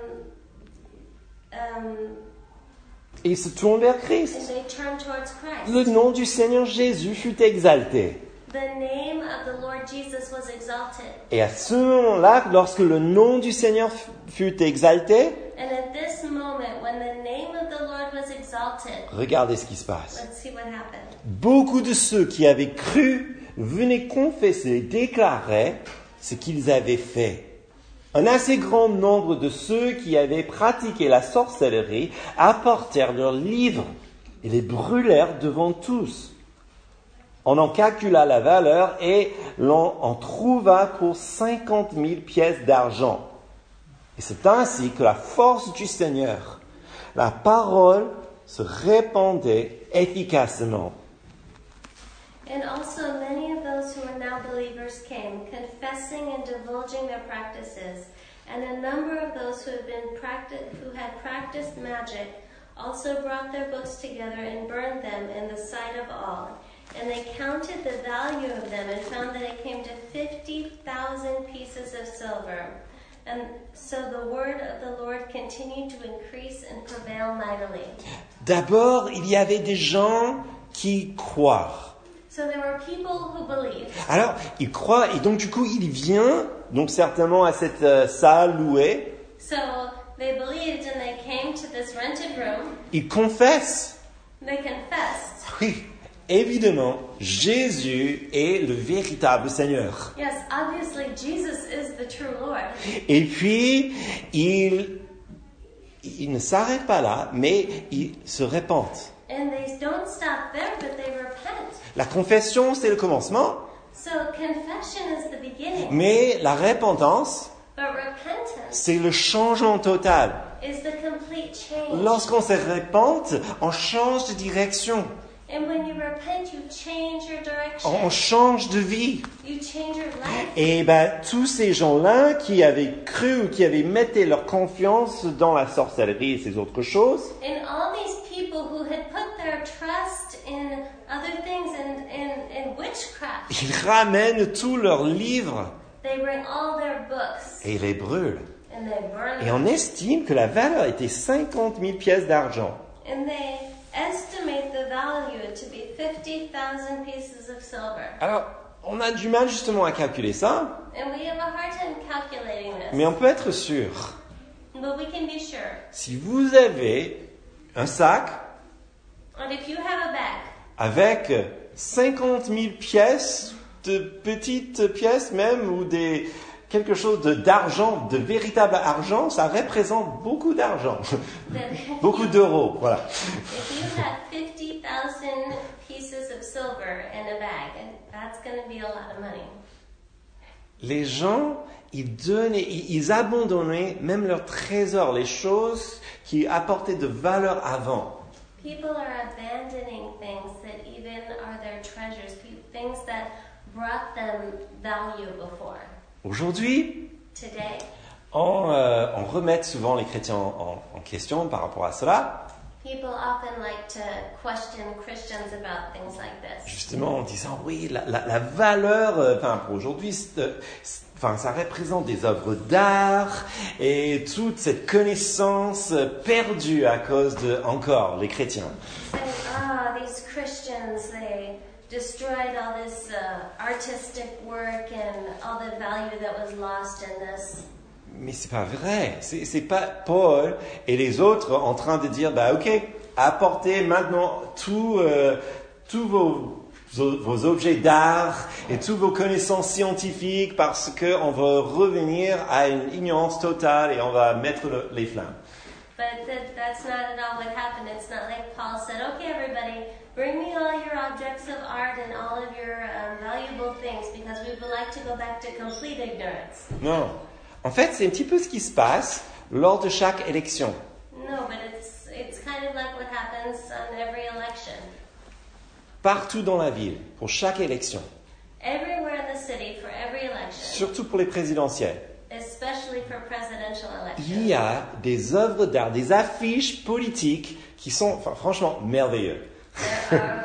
B: um,
A: Et ils se tournent vers Christ.
B: and they turned towards Christ.
A: Le nom du Seigneur Jésus fut exalté.
B: The name of the Lord Jesus was exalted.
A: Et à ce moment-là, lorsque le nom du Seigneur fut exalté,
B: And at this moment, when the name of the Lord was exalted,
A: regardez ce qui se passe.
B: let's see what happened.
A: Beaucoup de ceux qui avaient cru venaient confesser, déclarer ce qu'ils avaient fait. Un assez grand nombre de ceux qui avaient pratiqué la sorcellerie apportèrent leurs livres et les brûlèrent devant tous. On en calcula la valeur et l'on en trouva pour cinquante mille pièces d'argent. Et c'est ainsi que la force du Seigneur, la parole se répandait efficacement.
B: And also many of those who are now believers came, confessing and divulging their practices. And a number of those who had been practi- who had practiced magic also brought their books together and burned them in the sight of all. And they counted the value of them and found that it came to fifty thousand pieces of silver. And so the word of the Lord continued to increase and prevail mightily.
A: D'abord, il y avait des gens qui croient.
B: So there were people who believed.
A: Alors, ils croient et donc du coup, il vient donc certainement à cette euh, salle louée
B: So they believed and they came to this rented room.
A: Ils confessent.
B: They confessed.
A: Oui, évidemment, Jésus est le véritable Seigneur.
B: Yes, obviously Jesus is the true Lord.
A: Et puis, ils, ils ne s'arrêtent pas là, mais ils se repentent.
B: And they don't stop there, but they repent.
A: La confession, c'est le commencement,
B: So confession is the beginning,
A: mais la repentance,
B: but repentance
A: c'est le changement total.
B: is the complete change.
A: Lorsqu'on se repente, on change de direction,
B: And when you repent, you change your direction.
A: on change de vie.
B: You change your life.
A: Et ben, tous ces gens-là qui avaient cru ou qui avaient mis leur confiance dans la sorcellerie et ces autres choses,
B: And all these people who had put their trust in other things and in, in witchcraft,
A: ils ramènent tous leurs livres
B: they bring all their books
A: et les brûlent.
B: and they burn
A: Et
B: them.
A: on estime que la valeur était cinquante mille pièces d'argent.
B: And they estimate the value to be fifty thousand pieces of silver.
A: Alors, on a du mal justement à calculer ça,
B: And we have a hard time calculating this.
A: mais on peut être sûr.
B: But we can be sure.
A: Si vous avez un sac
B: And if you have a bag
A: avec cinquante mille pièces, de petites pièces même, ou des, quelque chose de, d'argent, de véritable argent, ça représente beaucoup d'argent.
B: that
A: Beaucoup d'euros, voilà.
B: if you have fifty thousand pieces of silver in a bag, that's going to be a lot of money.
A: Les gens, ils donnaient, ils, ils abandonnaient même leurs trésors, les choses qui apportaient de valeur avant.
B: People are abandoning things that even are their treasures, pe- things that brought them value before.
A: Aujourd'hui,
B: Today,
A: on, euh, on remet souvent les chrétiens en, en question par rapport à cela,
B: people often like to question Christians about things like this.
A: justement en disant oui, la, la, la valeur, euh, enfin pour aujourd'hui, c'est, euh, c'est- enfin ça représente des œuvres d'art et toute cette connaissance euh, perdue à cause de encore les chrétiens.
B: Saying, ah, these Christians, they destroyed all this uh, artistic work and all the value that was lost in this.
A: Mais c'est pas vrai. C'est, c'est pas Paul et les autres en train de dire bah ok, apportez maintenant tout, euh, tous vos, vos, vos objets d'art et toutes vos connaissances scientifiques parce que on va revenir à une ignorance totale et on va mettre le- les flammes.
B: But that, that's not at all what happened. It's not like Paul said, okay, everybody, bring me all your objects of art and all of your um, valuable things because we would like to go back to complete ignorance.
A: Non. En fait, c'est un petit peu ce qui se passe lors de chaque élection.
B: No, but it's, it's kind of like what happens on every election.
A: Partout dans la ville, pour chaque élection,
B: Everywhere in the city for every election,
A: surtout pour les présidentielles,
B: especially for presidential
A: il y
B: elections.
A: a des œuvres d'art, des affiches politiques qui sont enfin, franchement merveilleuses.
B: There are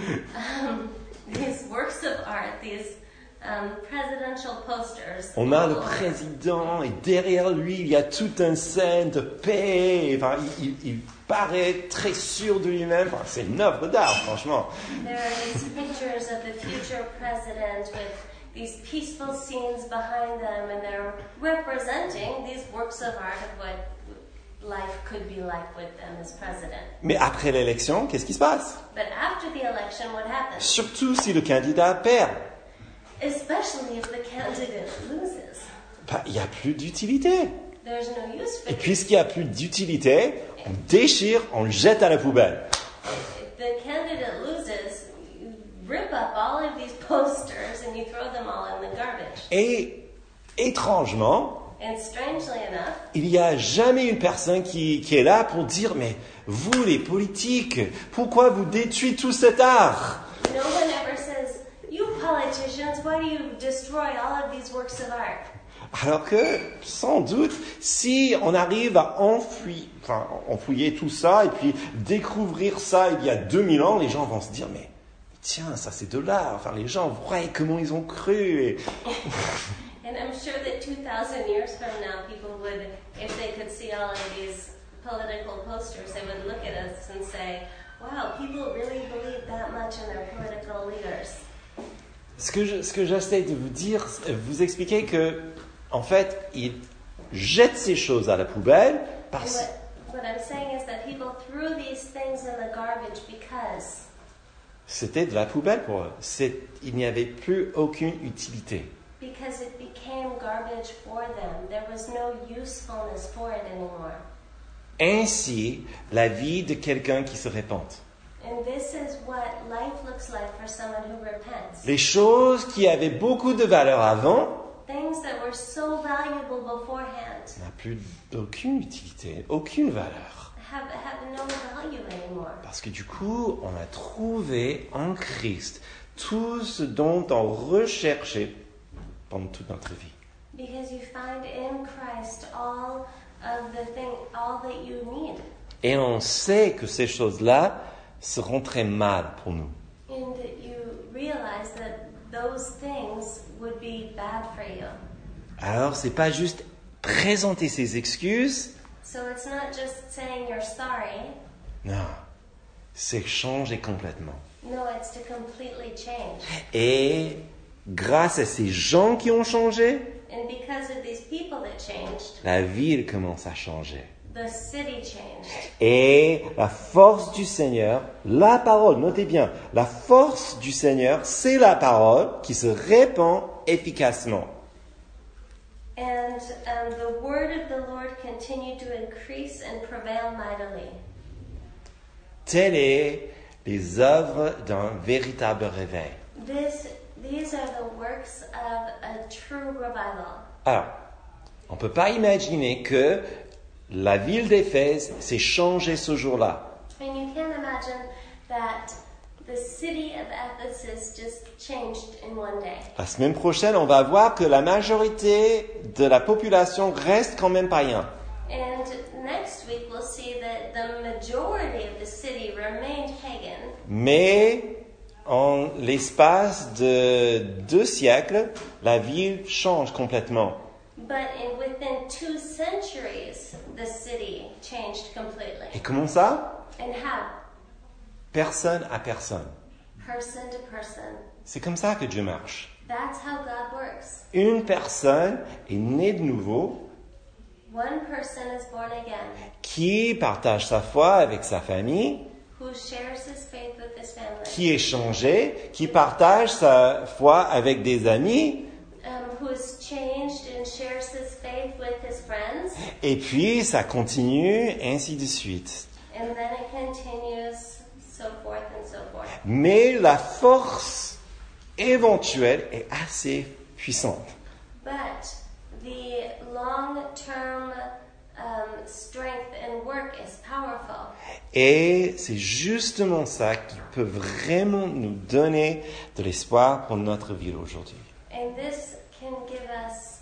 B: um, these works of art, these um, presidential posters.
A: On a
B: all
A: le
B: over.
A: président et derrière lui, il y a toute une scène de paix. Enfin, il, il- il paraît très sûr de lui-même. Enfin, c'est une œuvre d'art, franchement.
B: There are these pictures of the future president with these peaceful scenes behind them, and they're representing these works of art of what life could be like with them as president.
A: Mais après l'élection, qu'est-ce qui se passe?
B: But after the election, what happens?
A: Surtout si le candidat perd.
B: Especially if the candidate loses.
A: Ben, il n'y a plus d'utilité.
B: There's no use for
A: Et
B: it.
A: puisqu'il n'y a plus d'utilité, on déchire, on le jette à la poubelle.
B: If the candidate loses, you rip up all of these posters and you throw them all in the garbage.
A: Et étrangement,
B: And strangely enough,
A: il n'y a jamais une personne qui, qui est là pour dire « Mais vous, les politiques, pourquoi vous détruisez tout cet art ?»
B: no one ever says, you politicians, why do you destroy all of these works of art?
A: Alors que, sans doute, si on arrive à enfouir, enfin, enfouiller tout ça et puis découvrir ça il y a deux mille ans, les gens vont se dire « Mais tiens, ça c'est de l'art. » Enfin, les gens voient comment ils ont cru. Et...
B: And I'm sure that two thousand years from now, people would, if they could see all of these political posters, they would look at us and say, wow, people really believe that much in their political leaders.
A: Ce que je, ce que j'essaie de vous dire, c'est vous expliquer que, en fait, il, jettent ces choses à la poubelle
B: And
A: parce
B: what, what I'm saying is that people threw these things in the garbage because
A: c'était de la poubelle pour eux. C'est, il n'y avait plus aucune utilité.
B: because it became garbage for them. There was no usefulness for it anymore.
A: Ainsi, la vie de quelqu'un qui se repent.
B: And this is what life looks like for someone who repents.
A: Les choses qui avaient beaucoup de valeur avant
B: Things that were so valuable beforehand
A: n'ont plus aucune utilité, aucune valeur.
B: have, have no value anymore.
A: Parce que du coup, on a trouvé en Christ tout ce dont on recherchait pendant toute notre vie.
B: Because you find in Christ all of the thing, all that you need.
A: Et on sait que ces choses-là seront très mal pour nous.
B: And you realize that those things would be bad for you.
A: Alors, c'est pas juste présenter ses excuses.
B: So it's not just saying you're sorry.
A: Non, c'est changer complètement.
B: No, it's to completely change.
A: Et grâce à ces gens qui ont changé,
B: And because of these people that changed,
A: la ville commence à changer.
B: the city changed.
A: Et la force du Seigneur, la parole, notez bien, la force du Seigneur, c'est la parole qui se répand efficacement.
B: And um, the word of the Lord continued to increase and prevail mightily.
A: Telles sont les œuvres d'un véritable réveil.
B: This, these are the works of a true revival.
A: Alors, on ne peut pas imaginer que la ville d'Éphèse s'est changée ce jour-là.
B: And you can't imagine that the city of Ephesus just changed in one day.
A: La semaine prochaine, on va voir que la majorité de la population reste quand même païen.
B: And next week we'll see that the majority of the city remained pagan.
A: Mais en l'espace de deux siècles, la ville change complètement.
B: But in, within two centuries, the city changed completely.
A: Et comment ça?
B: And how?
A: Personne à personne.
B: Person to person.
A: C'est comme ça que Dieu marche.
B: That's how God works.
A: Une personne est née de nouveau,
B: One person is born again,
A: qui partage sa foi avec sa famille,
B: who shares his faith with his family,
A: qui est changé, qui partage sa foi avec des amis,
B: um, who is changed and shares his faith with his friends,
A: et puis ça continue, ainsi de suite.
B: and then it continues, so forth and so forth.
A: Mais la force éventuelle est assez puissante.
B: But the long-term um, strength and work is powerful.
A: Et c'est justement ça qui peut vraiment nous donner de l'espoir pour notre vie aujourd'hui.
B: And this can give us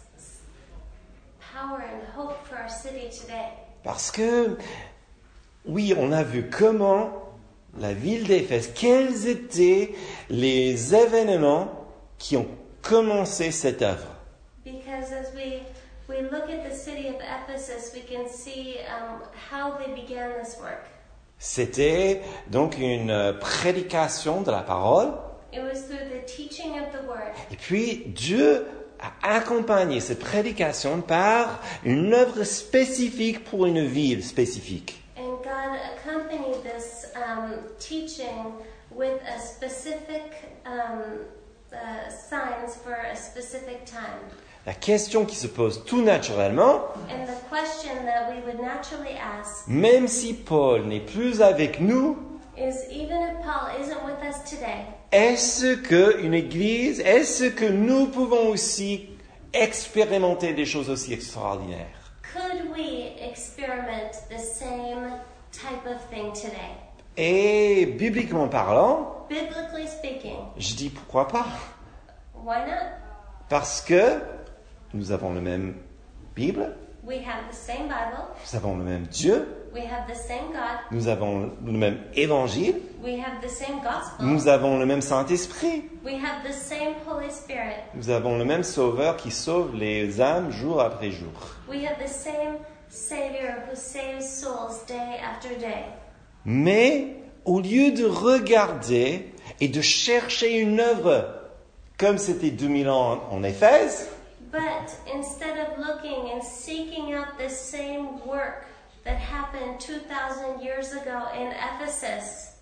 B: power and hope for our city today.
A: Parce que, oui, on a vu comment la ville d'Éphèse, quels étaient les événements qui ont commencé cette œuvre.
B: Because as we we look at the city of Ephesus, we can see um, how they began this work.
A: C'était donc une prédication de la parole.
B: It was through the teaching of the word.
A: Et puis, Dieu a accompagné cette prédication par une œuvre spécifique pour une ville spécifique.
B: And God accompanied this um, teaching with a specific um, uh, signs for a specific time.
A: La question qui se pose tout naturellement,
B: And the question that we would naturally ask
A: même si Paul n'est plus avec nous,
B: is, even if Paul isn't with us today,
A: est-ce qu'une église, est-ce que nous pouvons aussi expérimenter des choses aussi extraordinaires?
B: could we experiment the same type of thing today?
A: Et bibliquement parlant,
B: Biblically speaking,
A: je dis pourquoi pas?
B: why not?
A: Parce que nous avons le même Bible,
B: We have the same Bible,
A: nous avons le même Dieu,
B: we have the same God,
A: nous avons le même Évangile,
B: we have the same gospel,
A: nous avons le même Saint-Esprit,
B: we have the same Holy Spirit,
A: nous avons le même Sauveur qui sauve les âmes jour après jour.
B: we have the same Savior who saves souls day after day.
A: Mais au lieu de regarder et de chercher une œuvre comme c'était deux mille ans en Éphèse,
B: But instead of looking and seeking out the same work that happened two thousand years ago in Ephesus,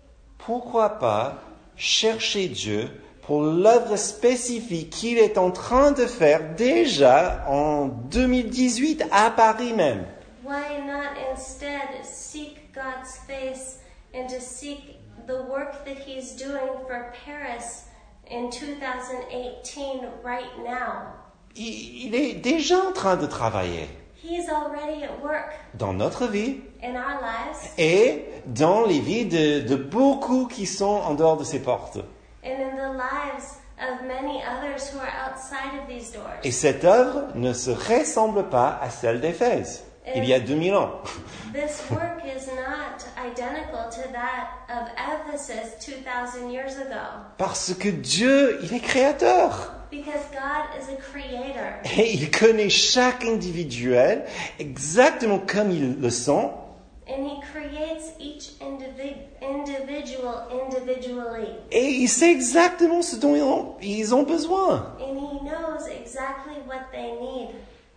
A: pourquoi pas chercher Dieu pour l'œuvre spécifique qu'il est en train de faire déjà en deux mille dix-huit à Paris même?
B: why not instead seek God's face and to seek the work that He's doing for Paris in two thousand eighteen right now?
A: Il, il est déjà en train de travailler
B: He's already at work
A: dans notre vie
B: in our lives
A: et dans les vies de, de beaucoup qui sont en dehors de ces portes.
B: and in the lives of many others who are outside of these doors.
A: Et cette œuvre ne se ressemble pas à celle d'Éphèse, il y a deux mille ans.
B: This work is not identical to that of Ephesus two thousand years ago
A: Parce que Dieu, il est créateur.
B: because God is a creator
A: Et il connaît chaque individuel exactement comme ils le sont.
B: and He creates each individ- individual individually
A: Et il sait exactement ce dont ils ont, ils ont besoin.
B: and He knows exactly what they need.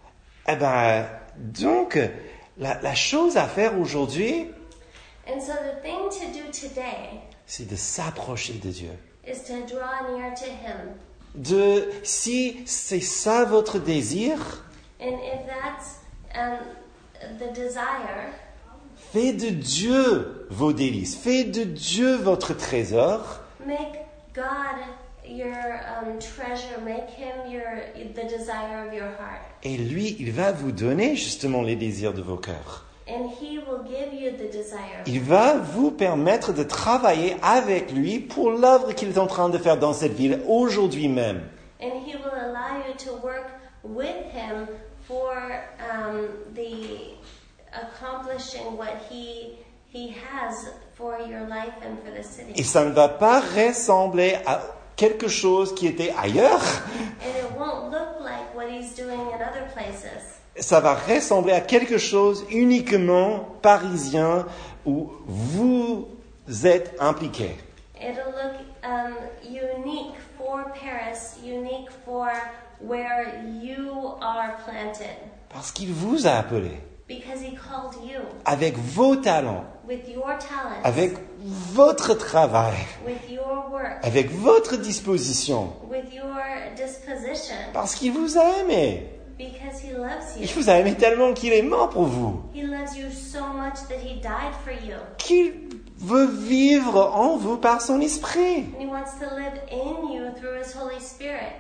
A: Eh ben, donc, la, la chose à faire aujourd'hui,
B: And so the thing to do today
A: c'est de s'approcher de Dieu.
B: is to draw near to Him.
A: De, si c'est ça votre désir,
B: And if that's um, the desire,
A: faites de Dieu vos délices. Faites de Dieu votre trésor.
B: make God your um, treasure, make Him your the desire of your heart.
A: Et lui, il va vous donner justement les désirs de vos cœurs.
B: And He will give you the desire.
A: Il va vous permettre de travailler avec lui pour l'œuvre qu'il est en train de faire dans cette ville aujourd'hui même.
B: And He will allow you to work with Him for um, the accomplishing what He He has for your life and for the
A: Et
B: city.
A: ça ne va pas ressembler à quelque chose qui était ailleurs.
B: And it won't look like what He's doing in other places.
A: Ça va ressembler à quelque chose uniquement parisien où vous êtes impliqués.
B: It'll look um, unique for Paris, unique for where you are planted.
A: Parce qu'il vous a appelé
B: Because He called you
A: avec vos talents,
B: with your talents,
A: avec votre travail,
B: with your work,
A: avec votre disposition.
B: with your disposition,
A: Parce qu'il vous a aimé.
B: because He loves you.
A: Il vous a aimé tellement qu'il est mort pour vous.
B: He loves you so much that He died for you.
A: Qu'il veut vivre en vous par son esprit.
B: And He wants to live in you through His Holy Spirit.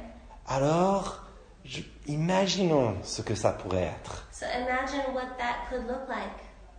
A: Alors, je- imaginons ce que ça pourrait être.
B: So imagine what that could look like.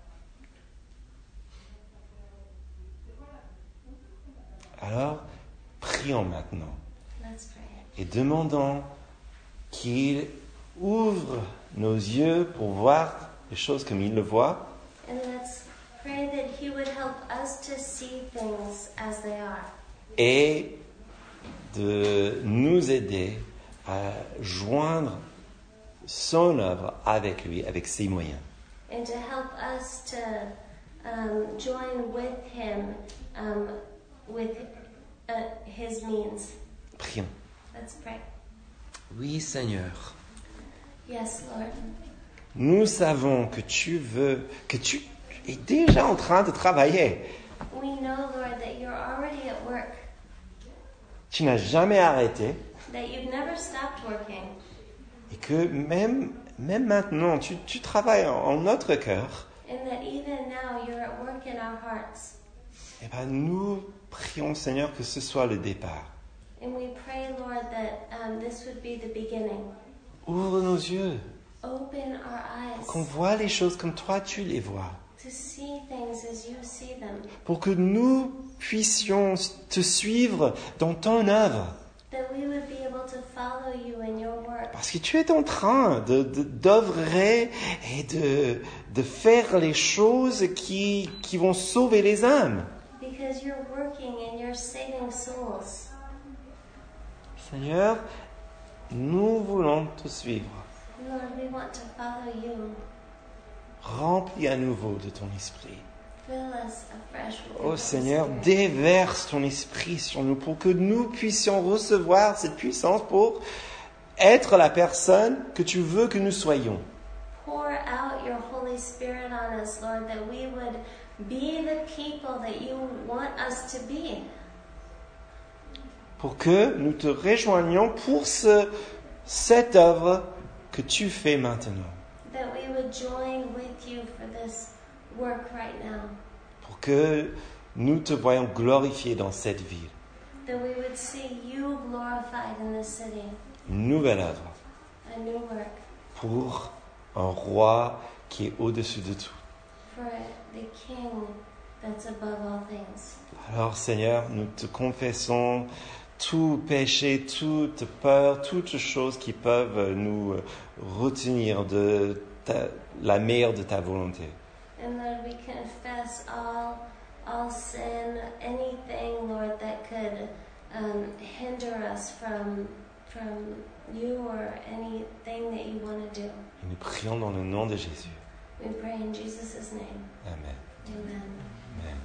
A: Alors, prions maintenant
B: Let's pray.
A: et demandons qu'il ouvre nos yeux pour voir les choses comme il le voit
B: And let's pray that He would help us to see things as they are.
A: et de nous aider à joindre son œuvre avec lui, avec ses moyens.
B: And to help us to um, join with Him um, with uh, His means.
A: Prions.
B: Let's pray.
A: Oui, Seigneur,
B: Yes, Lord.
A: nous savons que tu veux, que tu es déjà en train de travailler.
B: We know, Lord, that you're already at work,
A: Tu n'as jamais arrêté
B: that you've never stopped working,
A: et que même, même maintenant, tu, tu travailles en, en notre cœur.
B: and that even now you're at work in our hearts.
A: Eh ben, nous prions, Seigneur, que ce soit le départ.
B: And we pray, Lord, that um, this would be the beginning.
A: Ouvre nos yeux
B: Open our eyes
A: pour qu'on voit les choses comme toi tu les vois.
B: to see things as you see them,
A: Pour que nous puissions te suivre dans ton œuvre.
B: that we would be able to follow you in your work.
A: Parce que tu es en train de, de, d'œuvrer et de, de faire les choses qui, qui vont sauver les âmes.
B: Because you're working and you're saving souls.
A: Seigneur, nous voulons te suivre.
B: Lord, we want to follow you.
A: Remplis à nouveau de ton esprit.
B: Fill us afresh with your
A: Oh
B: Holy
A: Seigneur,
B: Spirit.
A: déverse ton esprit sur nous pour que nous puissions recevoir cette puissance pour être la personne que tu veux que nous soyons.
B: Pour out your Holy Spirit on us, Lord, that we would be the people that you want us to be.
A: Pour que nous te rejoignions pour ce, cette œuvre que tu fais maintenant.
B: That we would join with you for this work right now.
A: Pour que nous te voyons glorifié dans cette ville.
B: That we would see you glorified in this city.
A: Une nouvelle œuvre
B: A new work
A: pour un roi qui est au-dessus de tout.
B: for the King that's above all things.
A: Alors Seigneur, nous te confessons tout péché, toute peur, toutes choses qui peuvent nous retenir de ta, la meilleure de ta volonté.
B: And Lord, we confess all, all sin, anything, Lord, that could um, hinder us from, from you or anything that you want to do.
A: Et nous prions dans le nom de Jésus.
B: We pray in Jesus' name.
A: Amen.
B: Amen.
A: Amen.